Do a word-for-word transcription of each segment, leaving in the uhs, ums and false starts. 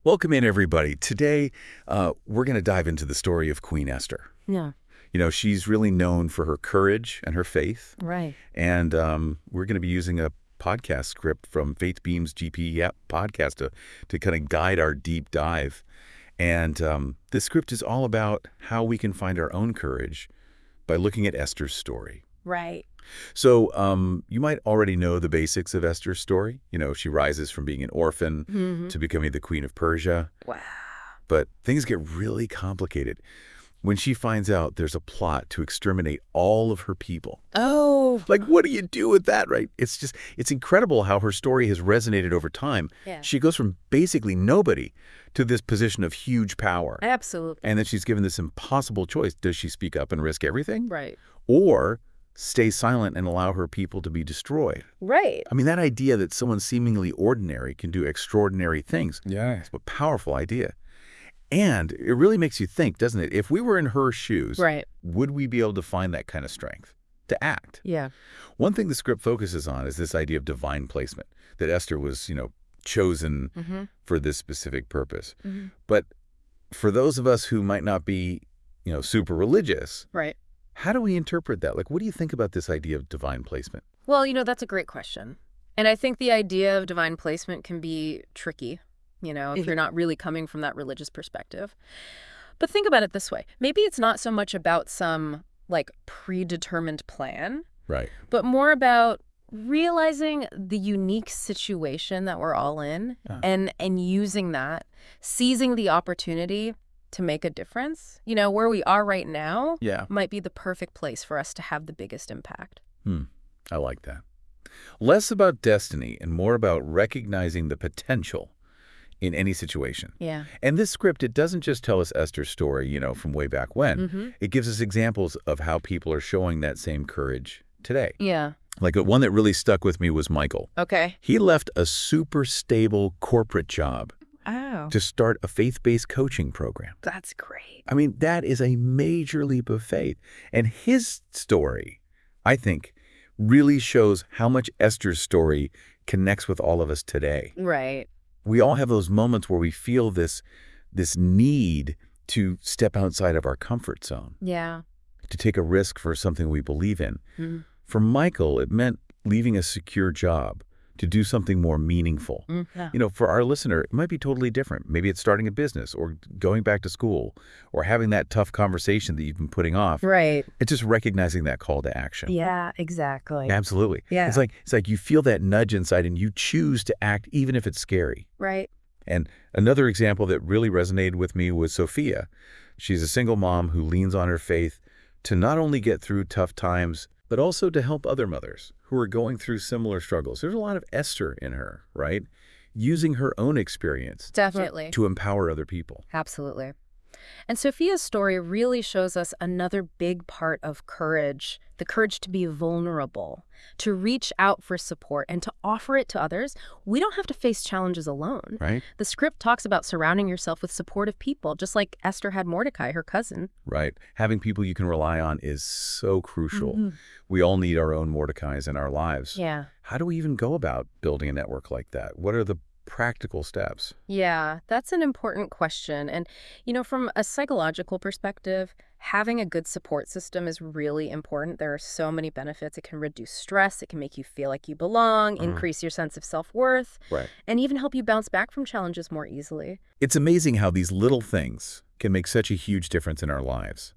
Welcome in, everybody. Today, uh, we're going to dive into the story of Queen Esther. Yeah. You know, she's really known for her courage and her faith. Right. And um, we're going to be using a podcast script from Faith Beam's G P app podcast to, to kind of guide our deep dive. And um, this script is all about how we can find our own courage by looking at Esther's story. Right. So um, you might already know the basics of Esther's story. You know, she rises from being an orphan Mm-hmm. to becoming the queen of Persia. Wow. But things get really complicated when she finds out there's a plot to exterminate all of her people. Oh. Like, what do you do with that, right? It's just, it's incredible how her story has resonated over time. Yeah. She goes from basically nobody to this position of huge power. Absolutely. And then she's given this impossible choice. Does she speak up and risk everything? Right. Or stay silent and allow her people to be destroyed? Right. I mean, that idea that someone seemingly ordinary can do extraordinary things. Yeah. It's a powerful idea. And it really makes you think, doesn't it? If we were in her shoes, Right. would we be able to find that kind of strength to act? Yeah. One thing the script focuses on is this idea of divine placement, that Esther was, you know, chosen Mm-hmm. for this specific purpose. Mm-hmm. But for those of us who might not be, you know, super religious, Right. how do we interpret that? Like, what do you think about this idea of divine placement? Well, you know, that's a great question. And I think the idea of divine placement can be tricky, you know, if you're not really coming from that religious perspective. But think about it this way. Maybe it's not so much about some, like, predetermined plan, Right. but more about realizing the unique situation that we're all in Uh. and and using that, seizing the opportunity to make a difference. You know, where we are right now Yeah. might be the perfect place for us to have the biggest impact. Hmm. I like that. Less about destiny and more about recognizing the potential in any situation. Yeah. And this script, it doesn't just tell us Esther's story, you know, from way back when. Mm-hmm. It gives us examples of how people are showing that same courage today. Yeah. Like uh, one that really stuck with me was Michael. Okay. He left a super stable corporate job Oh, to start a faith-based coaching program. that's great. I mean, that is a major leap of faith. And his story, I think, really shows how much Esther's story connects with all of us today. Right. We all have those moments where we feel this, this need to step outside of our comfort zone, Yeah. to take a risk for something we believe in. Mm. For Michael, it meant leaving a secure job to do something more meaningful. Mm. Yeah. You know, for our listener, it might be totally different. Maybe it's starting a business or going back to school or having that tough conversation that you've been putting off. Right. It's just recognizing that call to action. Yeah, exactly. Absolutely. Yeah. It's like it's like you feel that nudge inside and you choose to act even if it's scary. Right. And another example that really resonated with me was Sophia. She's a single mom who leans on her faith to not only get through tough times, but also to help other mothers who are going through similar struggles. There's a lot of Esther in her, right? Using her own experience Definitely. to empower other people. Absolutely. And Sophia's story really shows us another big part of courage, the courage to be vulnerable, to reach out for support and to offer it to others. We don't have to face challenges alone. Right? The script talks about surrounding yourself with supportive people, just like Esther had Mordecai, her cousin. Right. Having people you can rely on is so crucial. Mhm. We all need our own Mordecais in our lives. Yeah. How do we even go about building a network like that? What are the practical steps? Yeah, that's an important question. And, you know, from a psychological perspective, having a good support system is really important. There are so many benefits. It can reduce stress. It can make you feel like you belong, Mhm. increase your sense of self-worth, Right. and even help you bounce back from challenges more easily. It's amazing how these little things can make such a huge difference in our lives.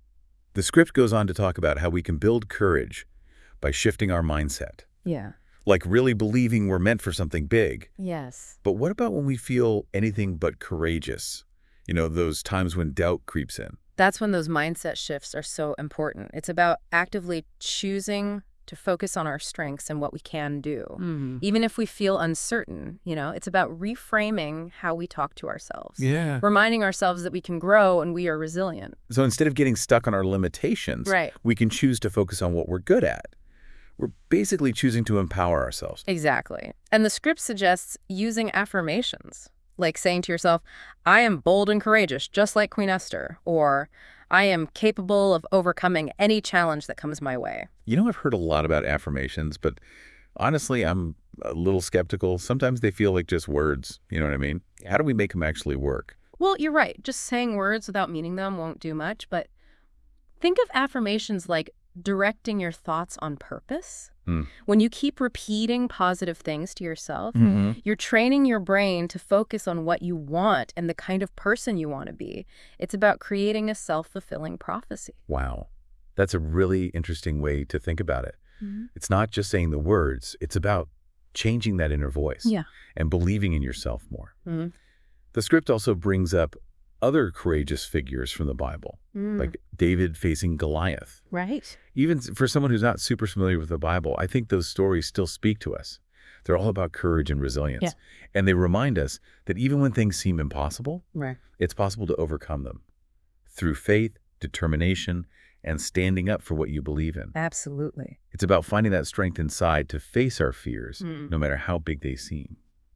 The script goes on to talk about how we can build courage by shifting our mindset, Yeah. like really believing we're meant for something big. Yes. But what about when we feel anything but courageous? You know, those times when doubt creeps in. That's when those mindset shifts are so important. It's about actively choosing to focus on our strengths and what we can do. Mm-hmm. Even if we feel uncertain, you know, it's about reframing how we talk to ourselves. Yeah. Reminding ourselves that we can grow and we are resilient. So instead of getting stuck on our limitations, Right. we can choose to focus on what we're good at. We're basically choosing to empower ourselves. Exactly. And the script suggests using affirmations, like saying to yourself, I am bold and courageous, just like Queen Esther, or I am capable of overcoming any challenge that comes my way. You know, I've heard a lot about affirmations, but honestly, I'm a little skeptical. Sometimes they feel like just words. You know what I mean? How do we make them actually work? Well, you're right. Just saying words without meaning them won't do much. But think of affirmations like directing your thoughts on purpose. Hmm. When you keep repeating positive things to yourself, Mm-hmm. you're training your brain to focus on what you want and the kind of person you want to be. It's about creating a self-fulfilling prophecy. Wow. That's a really interesting way to think about it. Mm-hmm. It's not just saying the words. It's about changing that inner voice Yeah. and believing in yourself more. Mm-hmm. The script also brings up other courageous figures from the Bible, Mm. like David facing Goliath. Right. Even for someone who's not super familiar with the Bible, I think those stories still speak to us. They're all about courage and resilience. Yeah. And they remind us that even when things seem impossible, Right. it's possible to overcome them through faith, determination, and standing up for what you believe in. Absolutely. It's about finding that strength inside to face our fears, Mm. no matter how big they seem.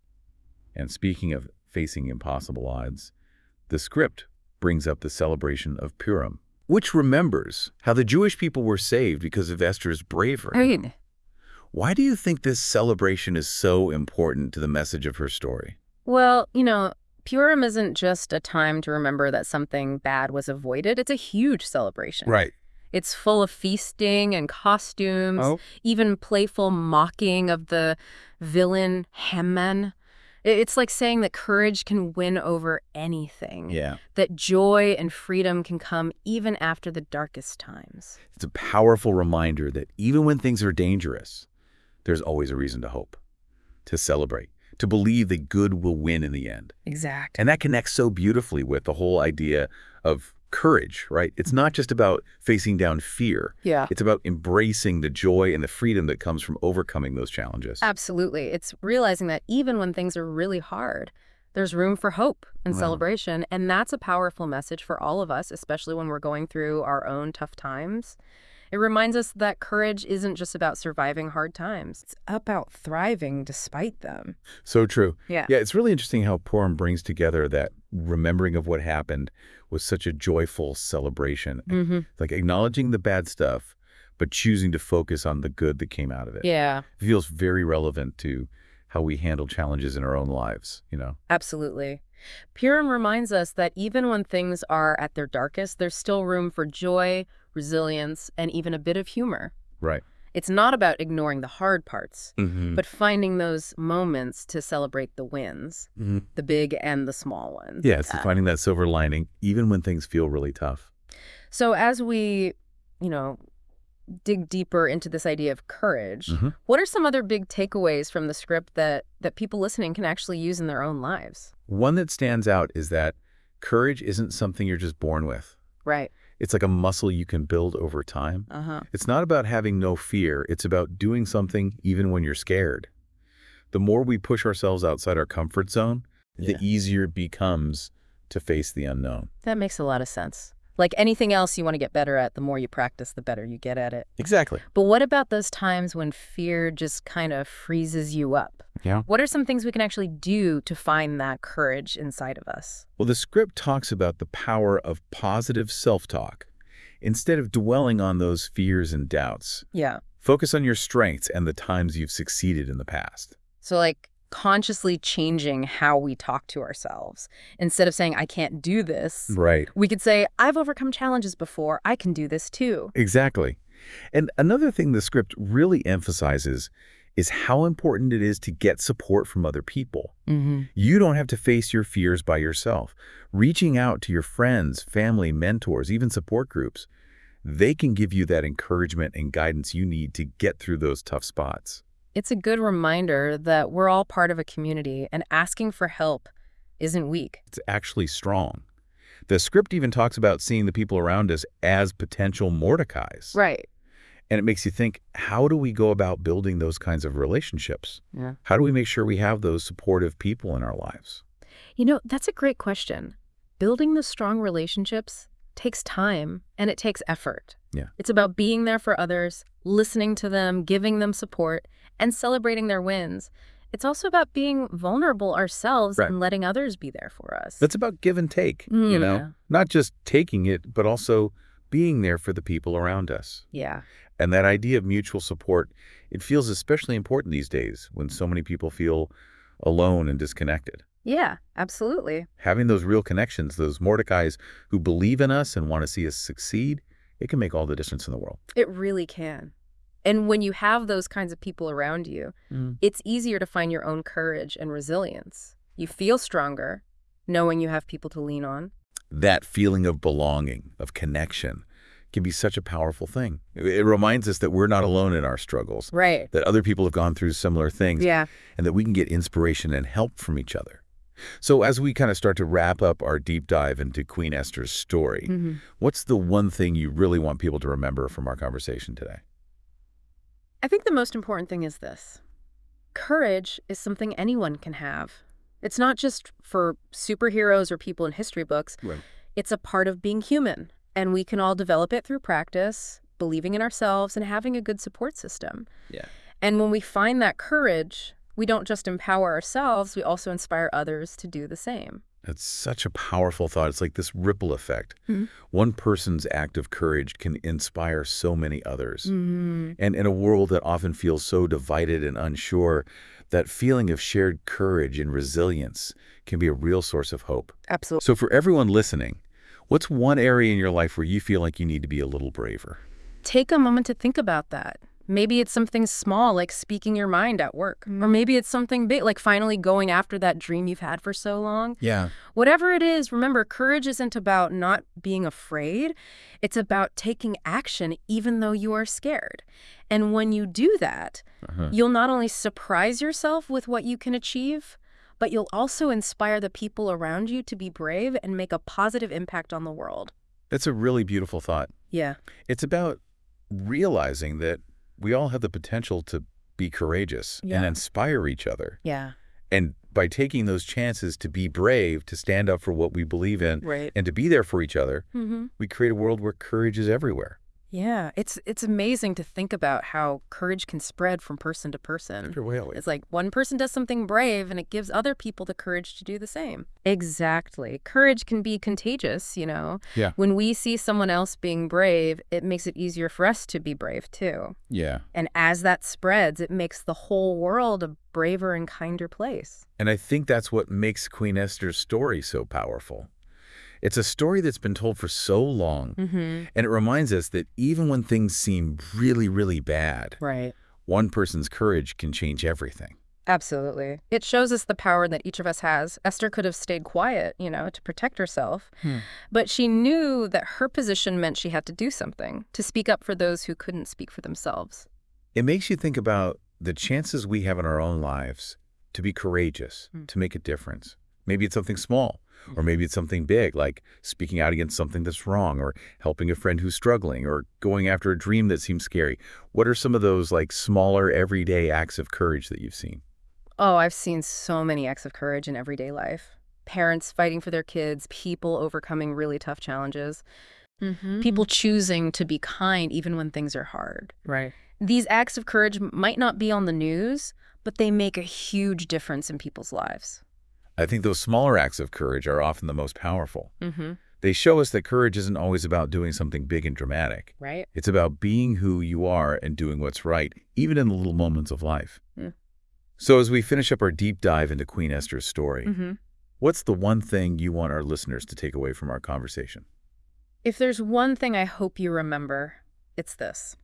And speaking of facing impossible odds, the script brings up the celebration of Purim, which remembers how the Jewish people were saved because of Esther's bravery. Right. Why do you think this celebration is so important to the message of her story? Well, you know, Purim isn't just a time to remember that something bad was avoided. It's a huge celebration. Right. It's full of feasting and costumes, Oh. even playful mocking of the villain Haman. I- It's like saying that courage can win over anything, Yeah. that joy and freedom can come even after the darkest times. It's a powerful reminder that even when things are dangerous, there's always a reason to hope, to celebrate, to believe that good will win in the end. Exact. And that connects so beautifully with the whole idea of courage, right? It's not just about facing down fear. Yeah. It's about embracing the joy and the freedom that comes from overcoming those challenges. Absolutely. It's realizing that even when things are really hard, there's room for hope and Wow. celebration. And that's a powerful message for all of us, especially when we're going through our own tough times. It reminds us that courage isn't just about surviving hard times. It's about thriving despite them. So true. Yeah. Yeah, it's really interesting how Purim brings together that remembering of what happened with such a joyful celebration. Mm-hmm. Like acknowledging the bad stuff, but choosing to focus on the good that came out of it. Yeah, It feels very relevant to how we handle challenges in our own lives, you know? absolutely. Purim reminds us that even when things are at their darkest, there's still room for joy, resilience, and even a bit of humor. Right. It's not about ignoring the hard parts, Mm-hmm. but finding those moments to celebrate the wins, Mm-hmm. the big and the small ones. Yeah, it's finding that silver lining, even when things feel really tough. So as we, you know, dig deeper into this idea of courage, Mhm. what are some other big takeaways from the script that, that people listening can actually use in their own lives? One that stands out is that courage isn't something you're just born with. Right. It's like a muscle you can build over time. Uh-huh. It's not about having no fear. It's about doing something even when you're scared. The more we push ourselves outside our comfort zone, Yeah. the easier it becomes to face the unknown. That makes a lot of sense. Like anything else you want to get better at, the more you practice, the better you get at it. Exactly. But what about those times when fear just kind of freezes you up? Yeah. What are some things we can actually do to find that courage inside of us? Well, the script talks about the power of positive self-talk. Instead of dwelling on those fears and doubts, Yeah. focus on your strengths and the times you've succeeded in the past. So like consciously changing how we talk to ourselves. Instead of saying, I can't do this, Right. we could say, I've overcome challenges before. I can do this too. Exactly. And another thing the script really emphasizes is how important it is to get support from other people. Mm-hmm. You don't have to face your fears by yourself. Reaching out to your friends, family, mentors, even support groups, they can give you that encouragement and guidance you need to get through those tough spots. It's a good reminder that we're all part of a community and asking for help isn't weak. It's actually strong. The script even talks about seeing the people around us as potential Mordecais. Right. And it makes you think, how do we go about building those kinds of relationships? Yeah. How do we make sure we have those supportive people in our lives? You know, that's a great question. Building the strong relationships takes time and it takes effort. Yeah. It's about being there for others, listening to them, giving them support, and celebrating their wins. It's also about being vulnerable ourselves Right. and letting others be there for us. That's about give and take, you Mm, know, yeah. not just taking it, but also being there for the people around us. Yeah. And that idea of mutual support, it feels especially important these days when so many people feel alone and disconnected. Yeah, absolutely. Having those real connections, those Mordecais who believe in us and want to see us succeed, it can make all the difference in the world. It really can. And when you have those kinds of people around you, Mm. it's easier to find your own courage and resilience. You feel stronger knowing you have people to lean on. That feeling of belonging, of connection, can be such a powerful thing. It it reminds us that we're not alone in our struggles, Right. that other people have gone through similar things, Yeah. and that we can get inspiration and help from each other. So as we kind of start to wrap up our deep dive into Queen Esther's story, Mhm. what's the one thing you really want people to remember from our conversation today? I think the most important thing is this. Courage is something anyone can have. It's not just for superheroes or people in history books. Right. It's a part of being human, and we can all develop it through practice, believing in ourselves, and having a good support system. Yeah. And when we find that courage, we don't just empower ourselves, we also inspire others to do the same. That's such a powerful thought. It's like this ripple effect. Mhm. One person's act of courage can inspire so many others. Mm. And in a world that often feels so divided and unsure, that feeling of shared courage and resilience can be a real source of hope. Absolutely. So for everyone listening, what's one area in your life where you feel like you need to be a little braver? Take a moment to think about that. Maybe it's something small, like speaking your mind at work. Or maybe it's something big, like finally going after that dream you've had for so long. Yeah. Whatever it is, remember, courage isn't about not being afraid. It's about taking action even though you are scared. And when you do that, Uh-huh. you'll not only surprise yourself with what you can achieve, but you'll also inspire the people around you to be brave and make a positive impact on the world. That's a really beautiful thought. Yeah. It's about realizing that we all have the potential to be courageous and Yeah. inspire each other. Yeah. And by taking those chances to be brave, to stand up for what we believe in, Right. and to be there for each other, Mm-hmm. we create a world where courage is everywhere. Yeah. It's it's amazing to think about how courage can spread from person to person. It's like one person does something brave and it gives other people the courage to do the same. Exactly. Courage can be contagious, you know. Yeah. When we see someone else being brave, it makes it easier for us to be brave too. Yeah. And as that spreads, it makes the whole world a braver and kinder place. And I think that's what makes Queen Esther's story so powerful. It's a story that's been told for so long, Mm-hmm. and it reminds us that even when things seem really, really bad, Right. one person's courage can change everything. Absolutely. It shows us the power that each of us has. Esther could have stayed quiet, you know, to protect herself. Hmm. But she knew that her position meant she had to do something, to speak up for those who couldn't speak for themselves. It makes you think about the chances we have in our own lives to be courageous, Mm. to make a difference. Maybe it's something small, or maybe it's something big, like speaking out against something that's wrong, or helping a friend who's struggling, or going after a dream that seems scary. What are some of those like smaller, everyday acts of courage that you've seen? Oh, I've seen so many acts of courage in everyday life. Parents fighting for their kids, people overcoming really tough challenges, Mm-hmm. people choosing to be kind even when things are hard. Right. These acts of courage might not be on the news, but they make a huge difference in people's lives. I think those smaller acts of courage are often the most powerful. Mm-hmm. They show us that courage isn't always about doing something big and dramatic. Right? It's about being who you are and doing what's right, even in the little moments of life. Yeah. So as we finish up our deep dive into Queen Esther's story, Mm-hmm. what's the one thing you want our listeners to take away from our conversation? If there's one thing I hope you remember, it's this.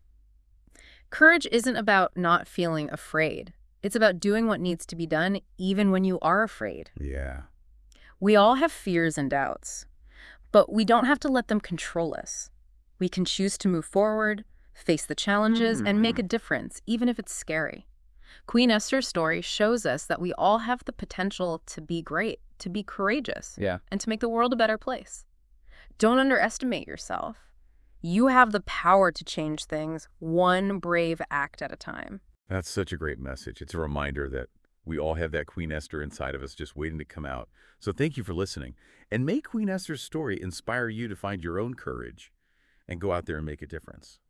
Courage isn't about not feeling afraid. It's about doing what needs to be done even when you are afraid. Yeah. We all have fears and doubts, but we don't have to let them control us. We can choose to move forward, face the challenges, and make a difference, even if it's scary. Queen Esther's story shows us that we all have the potential to be great, to be courageous, Yeah. and to make the world a better place. Don't underestimate yourself. You have the power to change things one brave act at a time. That's such a great message. It's a reminder that we all have that Queen Esther inside of us just waiting to come out. So thank you for listening. And may Queen Esther's story inspire you to find your own courage and go out there and make a difference.